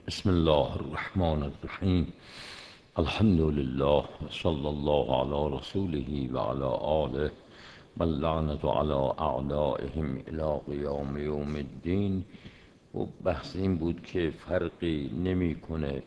بسم الله الرحمن الرحیم. الحمد لله صلی الله علی رسوله و علی آله و اللعنة علی اعدائهم الی قیام یوم الدین. و بحث این بود که فرقی نمیکنه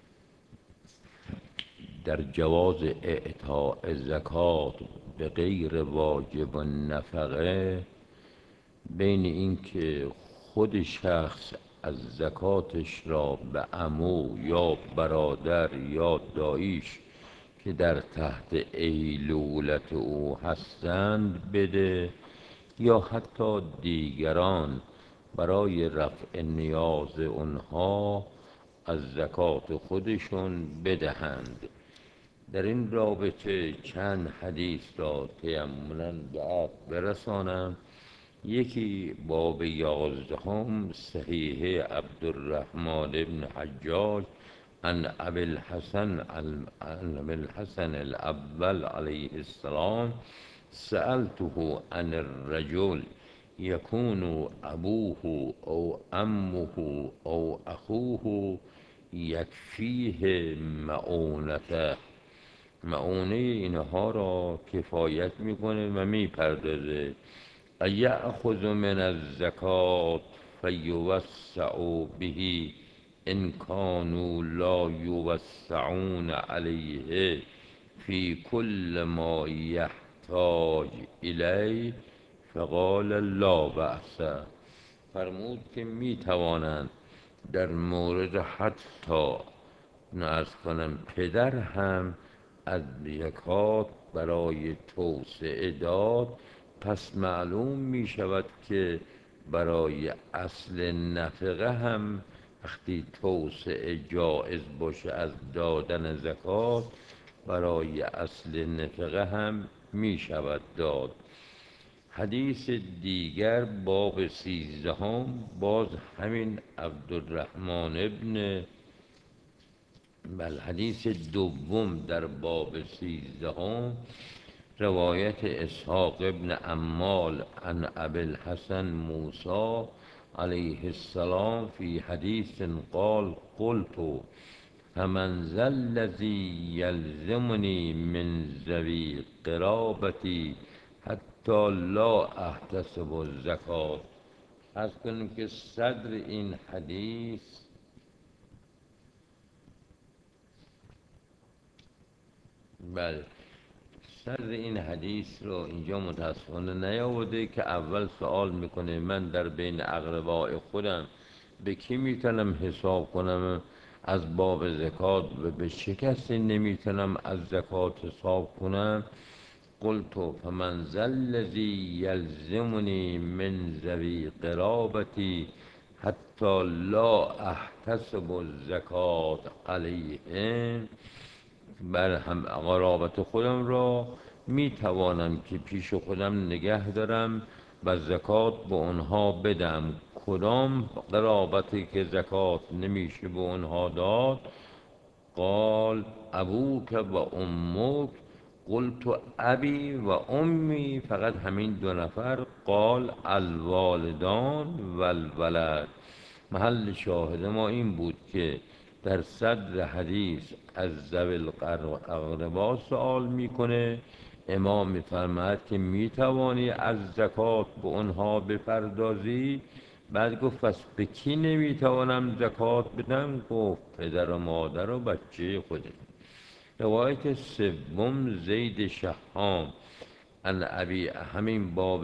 در جواز اعطاء زکات به غیر واجب و نفقه بین اینکه خود شخص از زکاتش را به عمو یا برادر یا داییش که در تحت ایلولت او هستند بده، یا حتی دیگران برای رفع نیاز اونها از زکات خودشون بدهند. در این رابطه چند حدیث را تیمنا به عقل برسانم. یکی باب 11 صحیح عبدالرحمن بن حجاج عن ابی الحسن الاول علیه السلام سألته عن الرجل یکون ابوه او عمه او اخوه یکفیه معونته. معونه اینها را کفایت میکنه و میپردازه. ایأخذ من الزکات فیوسع به ان کانوا لا یوسعون علیه فی کل ما یحتاج الیه فقال لا بأس. فرمود که میتوانند در مورد حتی نعرض کنم پدر هم از زکات برای توسعه داد. پس معلوم می شود که برای اصل نفقه هم وقتی توسعه جایز باشه از دادن زکات، برای اصل نفقه هم می شود داد. حدیث دیگر باب 13 باز همین عبدالرحمن ابن حدیث دوم در باب 13 روایت اسحاق ابن عمال عن ابی الحسن موسی علیه السلام فی حدیث قال قلت فمن ذا الذی یلزمنی من ذوی قرابتی حتی لا احتسب الزکات. از کنیم که صدر این حدیث صدر این حدیث رو اینجا متاسفانه نیاورده که اول سوال میکنه من در بین اقربای خودم به کی میتونم حساب کنم از باب زکات و به چه کسی نمیتونم از زکات حساب کنم. قلت فمن ذا الذی یلزمنی من ذوی قرابتی حتی لا احتسب الزکات علیهم. بر هم قرابت خودم را می توانم که پیش خودم نگه دارم و زکات به اونها بدم. کدام قرابتی که زکات نمیشه به اونها داد؟ قال ابوک و امک. قلت ابی و امی، فقط همین دو نفر. قال الوالدان و الولد. محل شاهد ما این بود که در صدر حدیث از ذوی الاقربا سوال میکنه. امام میفرماید که میتوانی از زکات به اونها بپردازی. بعد گفت پس به کی نمیتوانم زکات بدم؟ گفت پدر و مادر و بچه خودت. روایت سوم زید شهام عن ابی، همین باب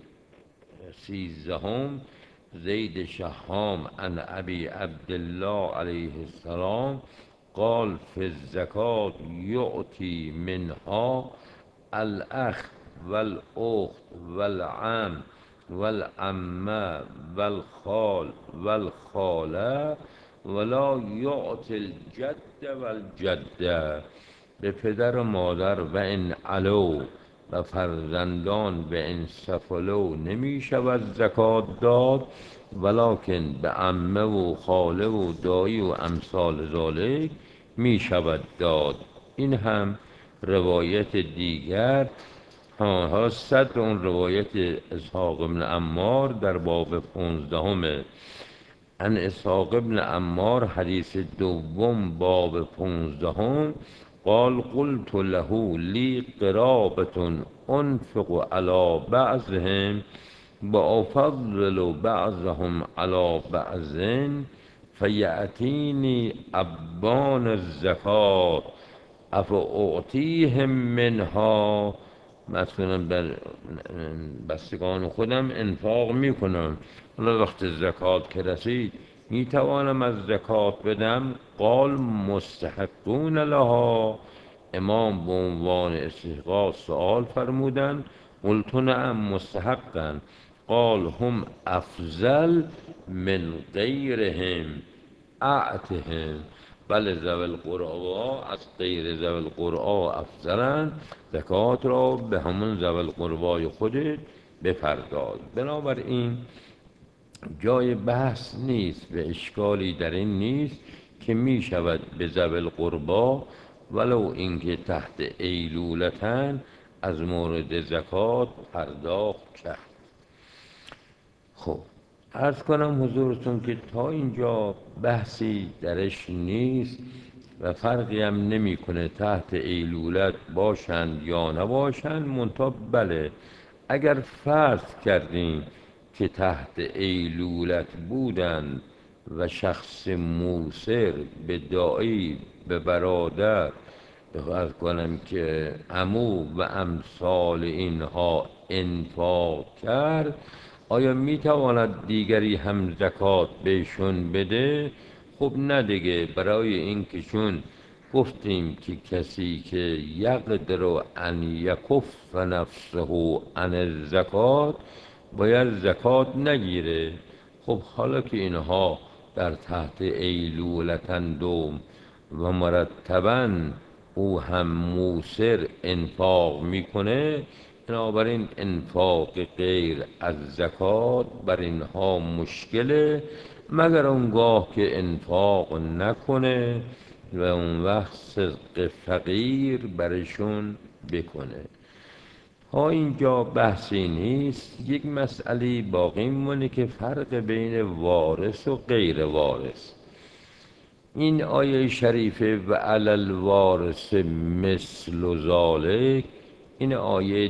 13 زید شهام عن ابی عبدالله علیه السلام قال فی الزکات یعطی منها الاخ والاخت والعم والعمه والخال والخاله ولا یعطی الجد والجده. به پدر و مادر و ان علو و فرزندان به این سفلو نمی شود زکات داد، ولکن به عمه و خاله و دایی و امثال ذالک می شود داد. این هم روایت دیگر. ها صدر اون روایت اسحاق بن عمار در باب 15 عن اسحاق ابن عمار، حدیث دوم باب 15. قال قلت له لی قرابة انفق على بعضهم وأفضل بعضهم على بعض فیأتینی ابان الزکاة افاعطیهم منها. مثلا بر بستگان خودم انفاق میکنم، حالا وقت زکات که رسید میتوانم از زکات بدم؟ قال مستحقون لها. امام به عنوان استحقاق سؤال فرمودن. قلت نعم مستحقا. قال هم افضل من غیرهم اعتهم. بله ذوی القربا از غیر ذوی القربا افضلن، زکات را به همون ذوی القربای خودت بپرداز. بنابراین جای بحث نیست و اشکالی در این نیست که می شود به ذوی القربا ولو اینکه تحت ایلولتن از مورد زکات پرداخت کرد. خب عرض کنم حضورتون که تا اینجا بحثی درش نیست و فرقی هم نمیکنه تحت ایلولت باشند یا نباشند. منتها بله اگر فرض کردیم که تحت ایلولت بودند و شخص موسر به دایی، به برادر، عرض کنم که عمو و امثال اینها انفاق کرد، آیا میتواند دیگری هم زکات بهشون بده؟ خب نه دیگه، برای این که چون گفتیم که کسی که یقدر ان یکف نفسه عن الزکات باید زکات نگیره. خب حالا که اینها در تحت ایلولتند و مرتباً او هم موسر انفاق میکنه، بنابراین انفاق غیر از زکات بر اینها مشکله، مگر اونگاه که انفاق نکنه و اون وقت صدق فقیر برشون بکنه. ها اینجا بحثی نیست. یک مسئله باقی مونه که فرق بین وارث و غیر وارث. این آیه شریفه و علی الوارث مثل ذالک، این آیه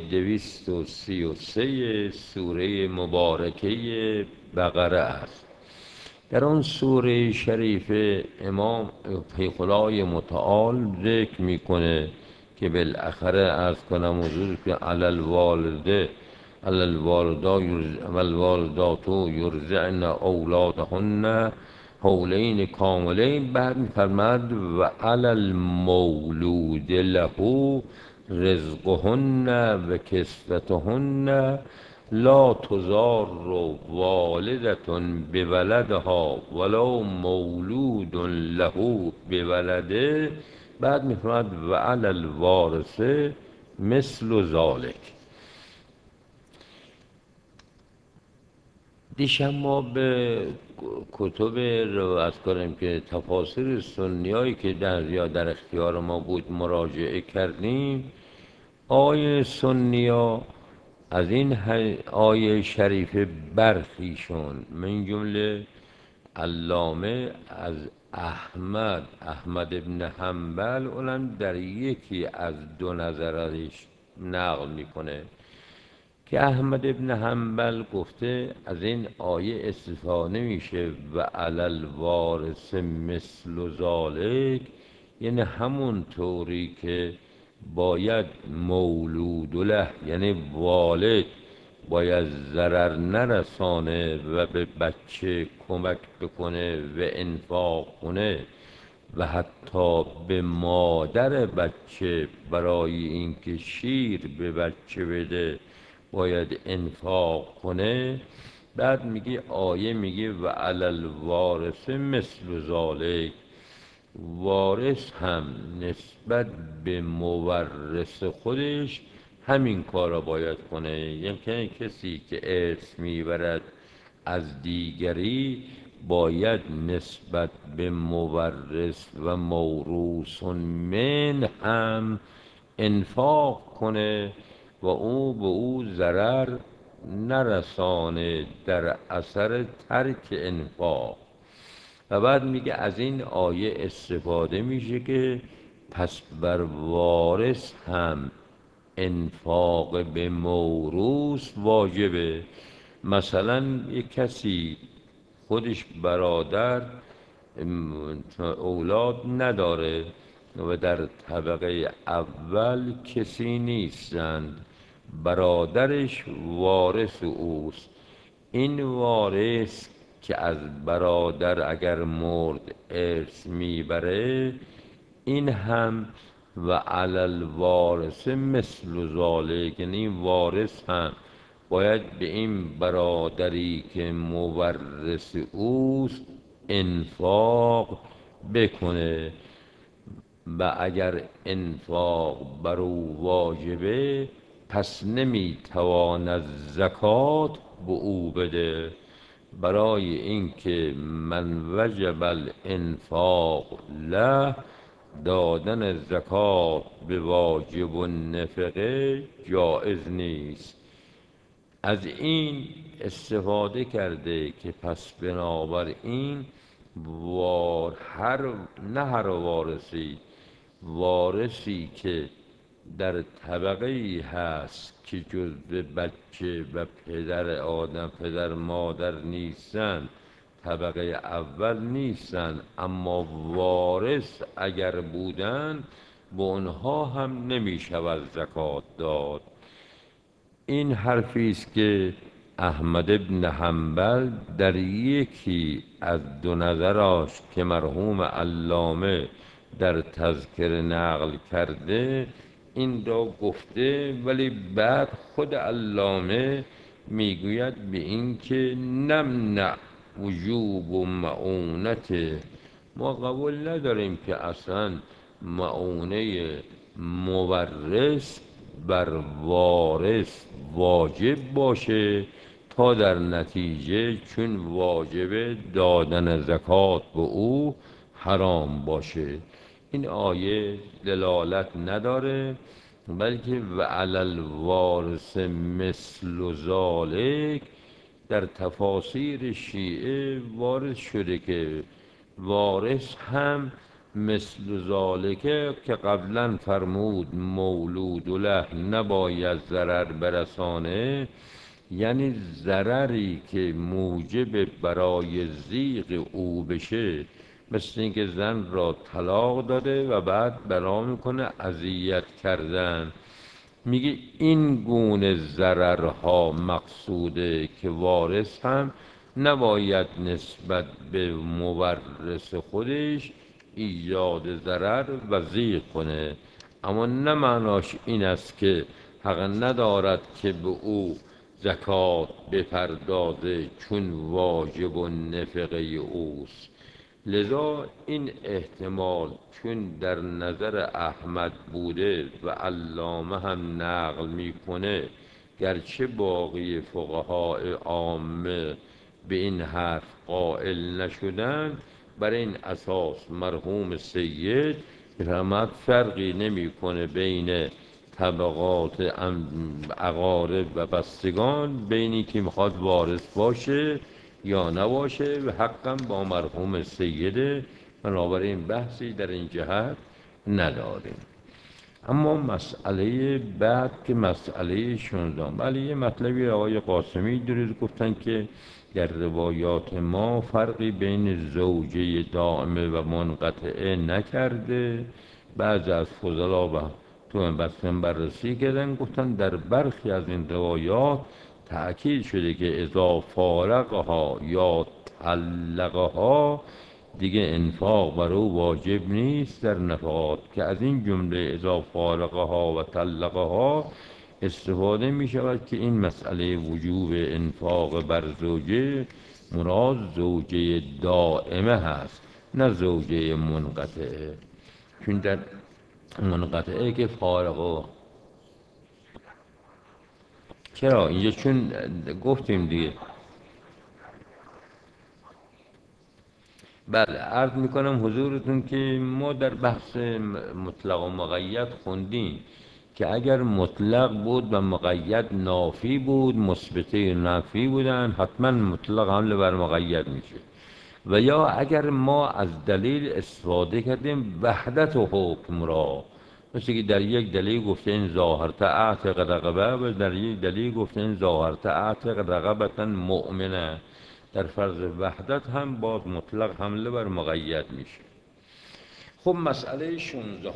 233 سوره مبارکه بقره است. در آن سوره شریفه امام پیغلای متعال ذکر میکنه که بالاخره عرض کنم حضور که علی الوالده علی الوالدات یرضعن اولادهن حولین کاملین. بعد میفرماد و علی المولود له رزقهن و کسوتهن لا تضار والدة بولدها ولا مولود له بولده. بعد میفرماد و علی الوارث مثل ذالک. دیشب ما به کتب روایت کنیم که تفاسیر سنیایی که در اختیار ما بود مراجعه کردیم. آیه سنیا از این آیه شریف برخیشون من جمله علامه از احمد ابن حنبل اونم در یکی از دو نظرش نقل میکنه که احمد ابن حنبل گفته از این آیه استفاده میشه و علی الوارث مثل ذالک، یعنی همون طوری که باید مولود له یعنی والد باید ضرر نرسانه و به بچه کمک بکنه و انفاق کنه و حتی به مادر بچه برای اینکه شیر به بچه بده باید انفاق کنه. بعد میگه آیه میگه و علی الوارث مثل ذالک، وارث هم نسبت به مورث خودش همین کار را باید کنه. یعنی کسی که ارث میبرد از دیگری باید نسبت به مورث و موروث من هم انفاق کنه و او به او ضرر نرسانه در اثر ترک انفاق. و بعد میگه از این آیه استفاده میشه که پس بر وارث هم انفاق به موروث واجبه. مثلا یک کسی خودش برادر اولاد نداره و در طبقه اول کسی نیستند، برادرش وارث اوست. این وارث که از برادر اگر مرد ارث میبره، این هم و علل وارث مثل ذالک، یعنی این وارث هم باید به این برادری که مورث اوست انفاق بکنه. و اگر انفاق بر او واجبه پس نمیتواند زکات به او بده. برای اینکه من وجب الانفاق له، دادن زکات به واجب و نفقه جایز نیست. از این استفاده کرده که پس بنابراین نه هر وارثی، وارثی که در طبقه ای هست که جز به بچه و پدر آدم، پدر مادر نیستن، طبقه اول نیستن، اما وارث اگر بودن به اونها هم نمی شود زکات داد. این حرفی است که احمد ابن حنبل در یکی از دو نظراش که مرحوم علامه در تذکره نقل کرده این را گفته، ولی بعد خود علامه میگوید به این که نمنع وجوب و معونت، ما قبول نداریم که اصلا معونه مورث بر وارث واجب باشه تا در نتیجه چون واجب دادن زکات به او حرام باشه. این آیه دلالت نداره، بلکه و علی الوارث مثل ذالک در تفاسیر شیعه وارد شده که وارث هم مثل ذالکه که قبلا فرمود مولود له نباید ضرر برسانه، یعنی ضرری که موجب برای زیغ او بشه، مثل اینکه زن را طلاق داده و بعد بنا میکنه اذیت کردن. میگه این گونه ضررها مقصوده که وارث هم نباید نسبت به مورث خودش ایجاد ضرر و ضیق کنه، اما نه معناش این است که حق ندارد که به او زکات بپردازه چون واجب و نفقه اوست. لذا این احتمال چون در نظر احمد بوده و علامه هم نقل میکنه، گرچه باقی فقهای عامه به این حرف قائل نشدن، بر این اساس مرحوم سید رحمت فرقی نمیکنه بین طبقات اقارب و بستگان، بینی که میخواد وارث باشه یا نباشه، و حقا با مرحوم سیده، بنابراین بحثی در این جهت نداریم. اما مسئله بعد که مسئله 16، ولی یه مطلبی آقای قاسمی درست گفتن که در روایات ما فرقی بین زوجه دائمه و منقطعه نکرده. بعض از فضلا و تو بسن بررسی کردن، گفتن در برخی از این روایات تأکید شده که اذا فارقها یا طلقها دیگه انفاق بر او واجب نیست در نفقات، که از این جمله اذا فارقها و طلقها استفاده می شود که این مسئله وجوب انفاق بر زوجه مراد زوجه دائمه هست، نه زوجه منقطعه. چون در منقطعه که فارغ، چرا اینجا چون گفتیم دیگه. بله عرض میکنم حضورتون که ما در بحث مطلق و مقید خوندیم که اگر مطلق بود و مقید نافی بود، مثبته نافی بودن، حتما مطلق حمله بر مقید میشه. و یا اگر ما از دلیل استفاده کردیم وحدت و حکم را، مثل که در یک دلیل گفته این ظاهرت اعتق رقبه و در یک دلیل گفته این ظاهرت اعتق رقبتا مؤمنه، در فرض وحدت هم باز مطلق حمله بر مقید میشه. خب مسئله 16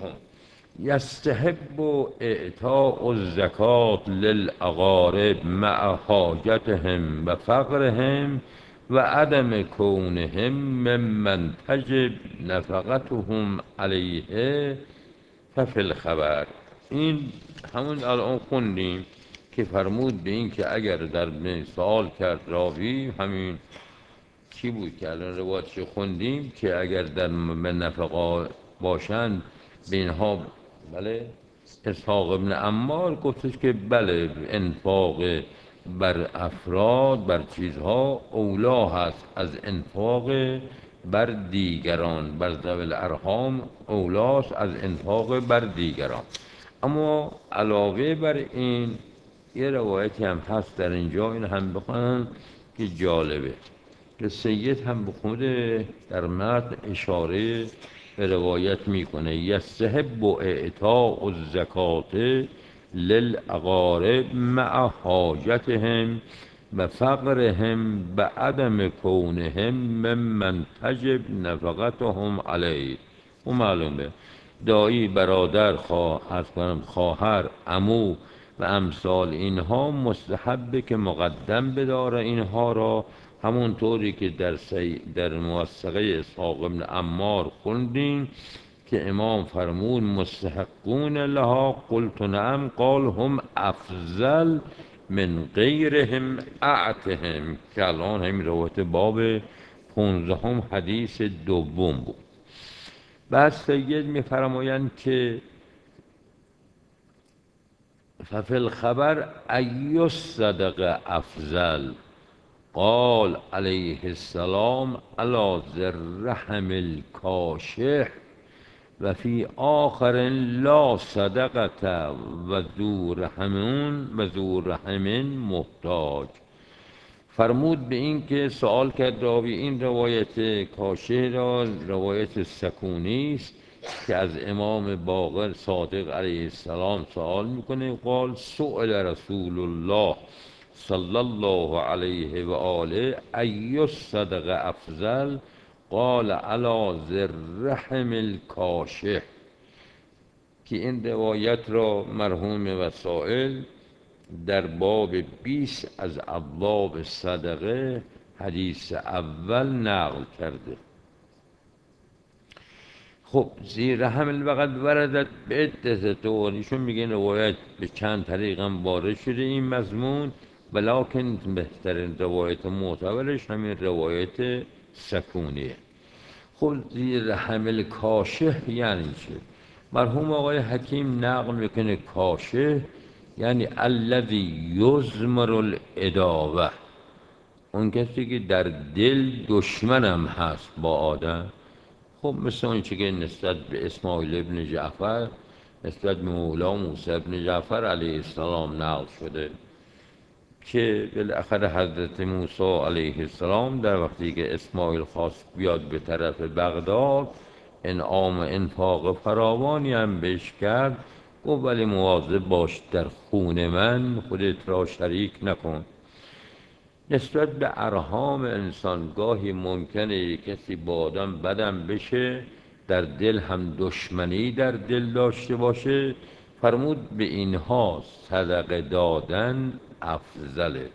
یستحب اعطاء الزکات للاقارب مع حاجتهم و فقرهم و عدم کونهم ممن تجب نفقتهم علیه ففی الخبر. این همون الان خوندیم که فرمود به این که اگر در سوال کرد راوی، همین کی بود که الان روایتش خوندیم، که اگر در نفقا باشند به اینها، بله اسحاق ابن عمار گفتش که بله انفاق بر افراد بر چیزها اولا هست از انفاق بر دیگران، بر ذوی الارحام اولاست از انفاق بر دیگران. اما علاوه بر این یه روایتی هم هست در اینجا، این هم بخونم که جالبه، که سید هم بخونده در متن اشاره به روایت میکنه یستحب اعطاء الزکات للاقارب مع حاجتهم و فقرهم به عدم کونهم ممن تجب نفقتهم علیه. و معلومه دایی، برادر، خواهر، عمو و امثال اینها مستحبه که مقدم بداره اینها را، همونطوری که در موثقه اسحاق ابن عمار خوندیم که امام فرمود مستحقون لها، قلت نعم، قال هم افضل من غیرهم اعتهم، که الان همین روایت باب 15 حدیث دوم بود. بعد سید میفرمایند که ففی الخبر ای الصدقه افضل، قال علیه السلام الا ذرحم الکاشح و فی آخر لا صدقه و ذو رحم محتاج. فرمود به این که سوال کرد راوی این روایت کاشه را، روایت سکونی است که از امام باقر صادق علیه السلام سوال میکنه، قال سئل رسول الله صلی الله علیه و آله ای الصدقه افضل، قال علی ذی الرحم الکاشح، که این روایت را مرحوم وسائل در باب 20 از ابواب صدقه حدیث اول نقل کرده. خب زیر حمل وقت وردت به عدت طور، ایشون میگن روایت به چند طریق هم وارد شده این مضمون، ولکن بهترین روایت معتبرش همین روایت سکونیه. خب زیر حمل کاشه یعنی چه؟ مرحوم آقای حکیم نقل میکنه کاشه یعنی الذی یضمر العداوه، اون کسی که در دل دشمنم هست با آدم. خب مثل اون چه که نسبت به اسماعیل ابن جعفر، نسبت به مولا موسی ابن جعفر علیه السلام نقل شده که بالاخره حضرت موسی علیه السلام در وقتی که اسماعیل خواست بیاد به طرف بغداد، انعام انفاق فراوانی هم بهش کرد، گفت ولی مواظب باش در خون من خودت را شریک نکن. نسبت به ارحام انسان گاهی ممکنه کسی با آدم بدم بشه، در دل هم دشمنی در دل داشته باشه، فرمود به اینها صدقه دادن افضله.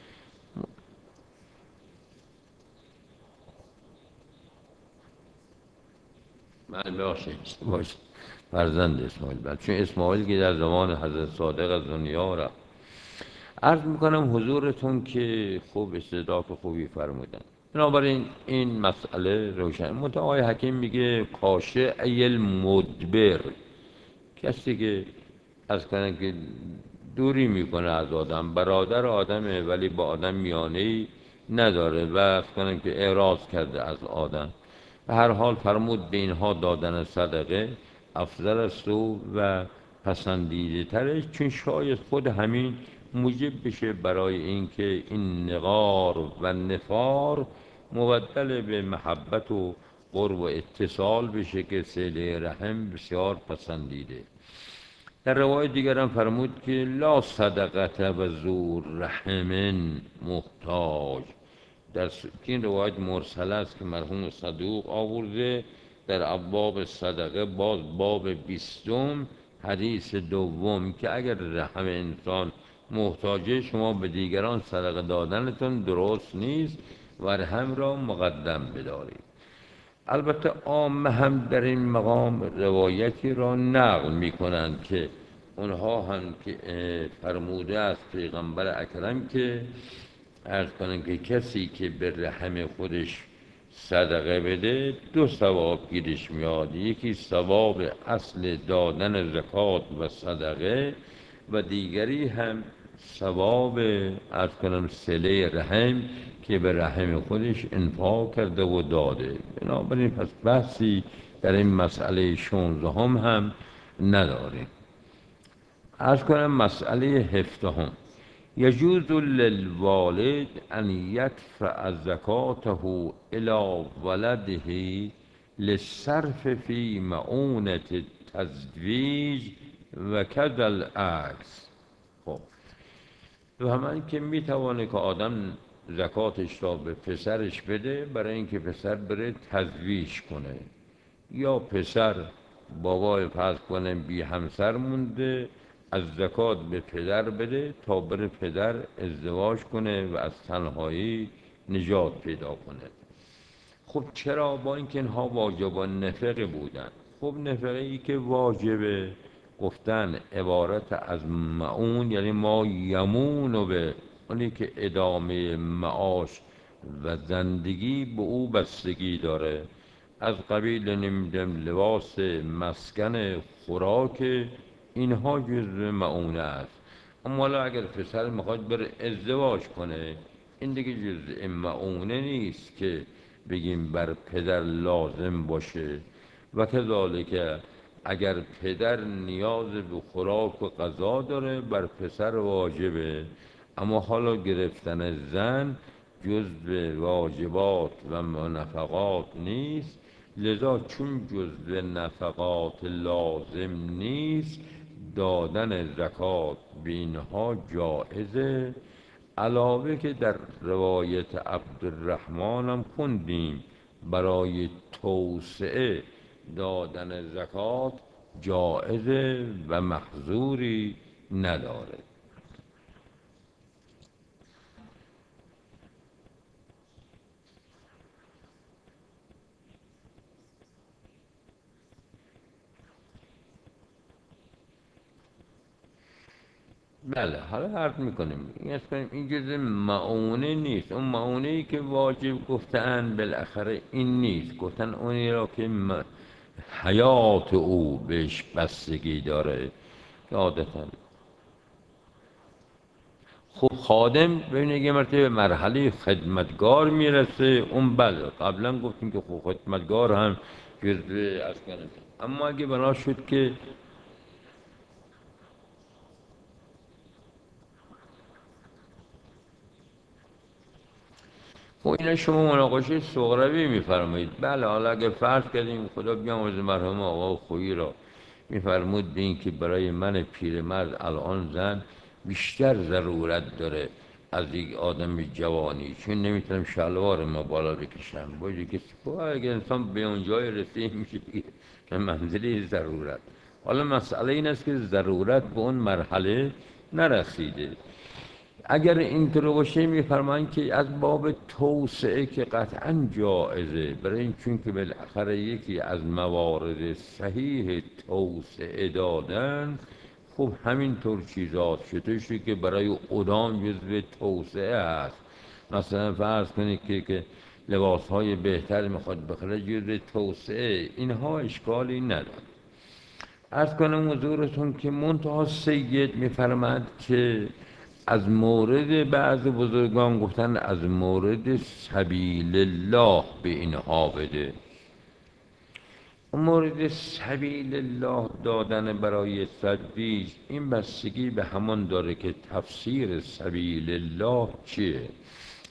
من باشه فرزند اسماعیل، چون اسماعیل که در زمان حضرت صادق از دنیا رفت. عرض میکنم حضورتون که خوب استدراک خوبی فرمودن، بنابراین این مسئله روشن. آقای حکیم میگه کاشه ای المدبر، کسی که از کنن که دوری میکنه از آدم، برادر آدمه ولی با آدم میانه‌ای نداره و از کنن که اعراض کرده از آدم. به هر حال فرمود به اینها دادن صدقه افضل است و پسندیده ترش، چون شاید خود همین موجب بشه برای اینکه این نقار و نفار مبدل به محبت و قرب و اتصال بشه که صله رحم بسیار پسندیده. در روایت دیگر هم فرمود که لا صدقت و زور رحم محتاج. این روایت مرسله است که مرحوم صدوق آورده در ابواب صدقه، باز باب 20 حدیث دوم، که اگر رحم انسان محتاجه شما به دیگران صدقه دادنتون درست نیست و رحم را مقدم بدارید. البته عامه هم در این مقام روایتی را نقل می کنند که اونها هم که فرموده است پیغمبر اکرم که عرض کنند که کسی که به رحم خودش صدقه بده 2 ثواب گیرش میاد، یکی ثواب اصل دادن زکات و صدقه و دیگری هم ثواب عرض کنم صله رحم که به رحم خودش انفاق کرده و داده. بنابراین پس بحثی در این مسئله 16 هم نداریم. عرض کنم مسئله 17. یجوز للوالد ان یدفع زکاته الی ولده للصرف فی معونة التزویج و کذا العکس. خب و همان که میتوانه که آدم زکاتش را به پسرش بده برای اینکه پسر بره تزویج کنه، یا پسر بابای فرض کنه بی همسر مونده از زکات به پدر بده تا بره پدر ازدواج کنه و از تنهایی نجات پیدا کنه. خب چرا؟ با اینکه اینها واجبان نفقه بودن. خب نفقه ای که واجبه گفتن عبارت از معون، یعنی ما یمون به اونی که ادامه معاش و زندگی به او بستگی داره، از قبیل نمیدم لباس، مسکن، خوراک، اینها جزء معونه است. اما حالا اگر پسر میخواد بره ازدواج کنه این دیگه جزء معونه نیست که بگیم بر پدر لازم باشه. و کذالک اگر پدر نیاز به خوراک و غذا داره بر پسر واجبه، اما حالا گرفتن زن جزء واجبات و نفقات نیست، لذا چون جزء نفقات لازم نیست دادن زکات به اینها جایزه. علاوه که در روایت عبدالرحمن هم خوندیم برای توسعه دادن زکات جایزه و محظوری نداره. بله حالا عرض میکنیم این جزء معونه نیست. اون معونه ای که واجب گفتن بالاخره این نیست، گفتن اونی را که حیات او بهش بستگی داره عادتا. خب خادم ببینید یه مرتبه به مرحله خدمتگار میرسه، اون بله قبلا گفتیم که خب خدمتگار هم جزء از کنه. اما اگه بنا شد که خب اینا شما مناقشه سغروی میفرمایید. بله حالا اگه فرض کردیم خدا بیامرز مرحوم آقا خویی را میفرمود به این که برای من پیرمرد الان زن بیشتر ضرورت داره از یک آدم جوانی، چون نمیتونم شلوار ما بالا بکشم. باید که اگه انسان به اون جای رسید میشه به منزله ضرورت. حالا مسئله این است که ضرورت به اون مرحله نرسیده. اگر اینطور باشه میفرمایند که از باب توسعه که قطعا جایزه، برای این چون که بالاخره یکی از موارد صحیح توسعه دادن خب همینطور چیزات شده که برای ادام جزو توسعه است. مثلا فرض کنید که لباس های بهتر میخواد بخره جزو توسعه، اینها اشکالی نداره. عرض کنم حضورتون که منتها سید میفرماد که از مورد بعض بزرگان گفتن از مورد سبیل الله به اینها بده. مورد سبیل الله دادن برای تدریج این بستگی به همان داره که تفسیر سبیل الله چیه.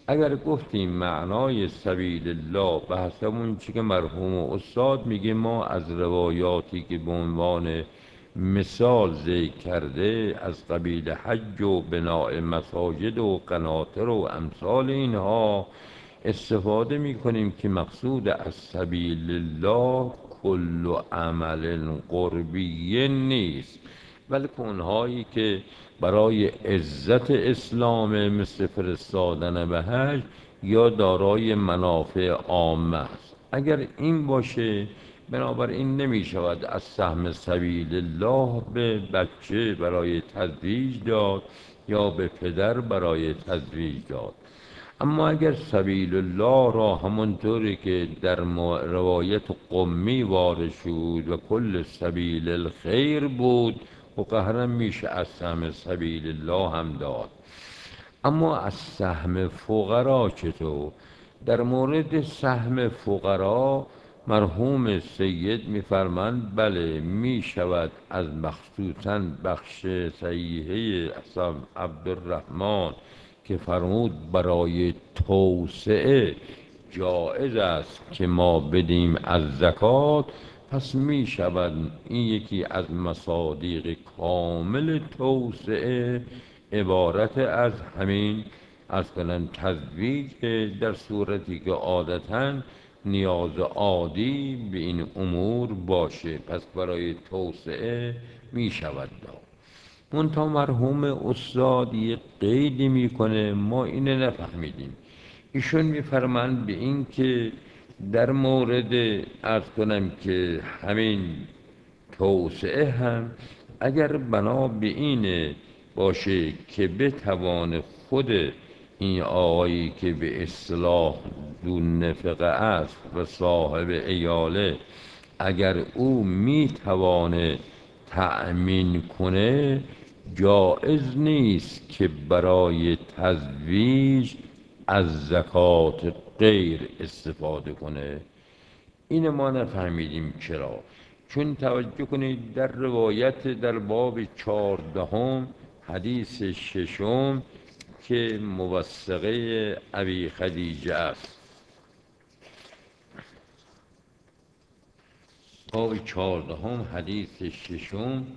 اگر گفتیم معنای سبیل الله به حسب اون چی که مرحوم استاد میگه، ما از روایاتی که به عنوان مثال ذکر کرده از قبیل حج و بناء مساجد و قناطر و امثال اینها استفاده میکنیم که مقصود از سبیل الله کل عمل قربی نیست، بلکه اونهایی که برای عزت اسلام مثل فرستادن به حج یا دارای منافع عامه است. اگر این باشه، بنابراین نمی شود از سهم سبیل الله به بچه برای تزویج داد یا به پدر برای تزویج داد. اما اگر سبیل الله را همونطوری که در روایت قمی وارد شد و کل سبیل الخیر بود، و قهرا میشه از سهم سبیل الله هم داد. اما از سهم فقرا چطور؟ در مورد سهم فقرا مرحوم سید میفرمند بله می شود از مخصوصا بخش صحیحه اصلا عبدالرحمن که فرمود برای توسعه جایز است که ما بدیم از زکات، پس می شود این یکی از مصادیق کامل توسعه عبارت از همین از کنن تزویج، در صورتی که عادتاً نیاز عادی به این امور باشه، پس برای توسعه می شود داد. منتها مرحوم استاد یک قیدی میکنه، ما اینه نفهمیدیم. ایشون میفرمند به این که در مورد عرض کنم که همین توسعه هم اگر بنا به این باشه که بتوان خود این آقایی که به اصطلاح دون نفقه است و صاحب ایاله، اگر او میتوانه تأمین کنه، جائز نیست که برای تزویج از زکات غیر استفاده کنه. این ما نفهمیدیم چرا. چون توجه کنید در روایت در باب 14 حدیث 6 که موثقه ابی خدیجه است، باب 14 حدیث 6،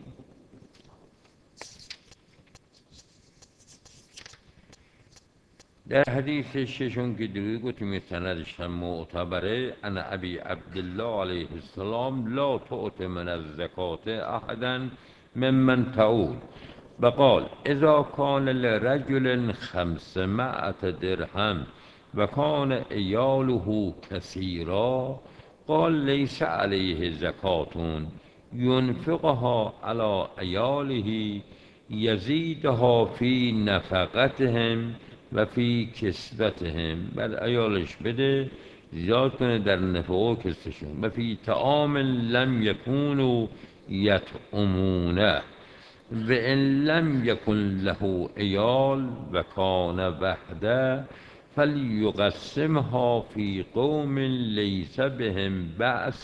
در حدیث 6 که دیگه گفتیم سندش هم معتبره، انا ابی عبدالله علیه السلام لا تعط من الزکات احدا ممن تعول وقال اذا كان لرجل 500 درهم و کان عیاله کثیرا قال لیس علیه زکات ينفقها على عیاله یزیدها فی نفقتهم و فی کسوتهم، بعد عیالش بده زیاد کنه در نفقه و کسوتشون، و فی طعام لم یکونوا یطعمونه و ان لم یکن له عیال و کان وحده فلیقسمها فی قوم لیس بهم بأس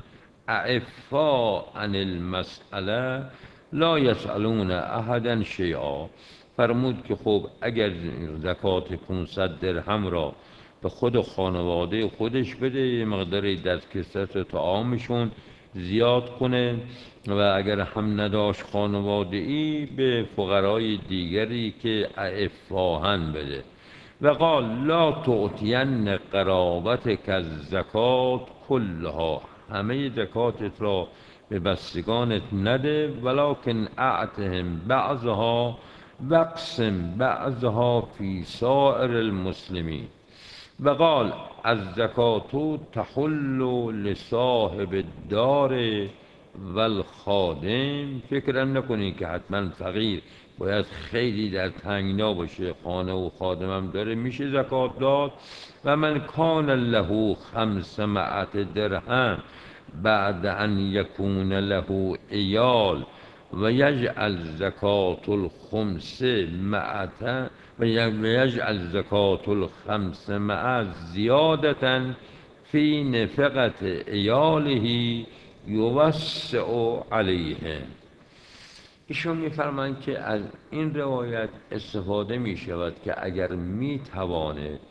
اعفا عن المسأله لا یسألون احدا شیئا. فرمود که خب اگر زکات 500 درهم را به خود خانواده خودش بده، یه مقداری در کسرت طعامشون زیاد کنه، و اگر هم نداشت خانواده ای به فقرای دیگری که اعفاهن بده. و قال لا تعطین قرابتک الزکات کلها، همه زکاتت را به بستگانت نده، ولکن اعطهم بعضها واقسم بعضها فی سائر المسلمین. و قال الزکات تحل لصاحب الدار و الخادم، فکرم نکنید که حتما فقیر باید خیلی در تنگنا باشه، خانه و خادمم داره میشه زکات داد. و من کان له 500 درهم بعد ان یکون له عیال و یجعل زکات الخمس معتا و یجعل زکات الخمس مع زیادتا فی نفقت عیاله یوسع علیهم. ایشون میفرمایند که از این روایت استفاده می شود که اگر می توانه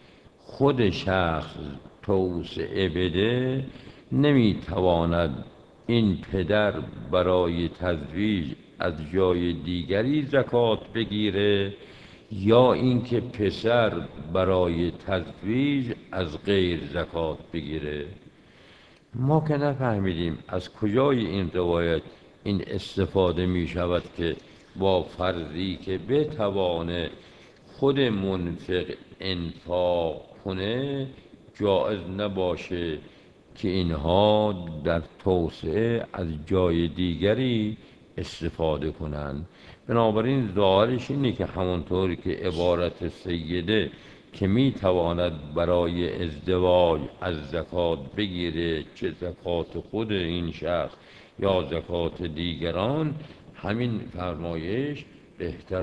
خود شخص توسعه بده، نمیتواند این پدر برای تزویج از جای دیگری زکات بگیره یا اینکه پسر برای تزویج از غیر زکات بگیره. ما که نفهمیدیم از کجای این روایت این استفاده می شود که با فرضی که بتوانه خود منفق انفاق کنه جایز نباشه که اینها در توسعه از جای دیگری استفاده کنند. بنابراین ظاهرش اینه که همونطوری که عبارت سیده که می تواند برای ازدواج از زکات بگیره، چه زکات خود این شخص یا زکات دیگران، همین فرمایش بهتر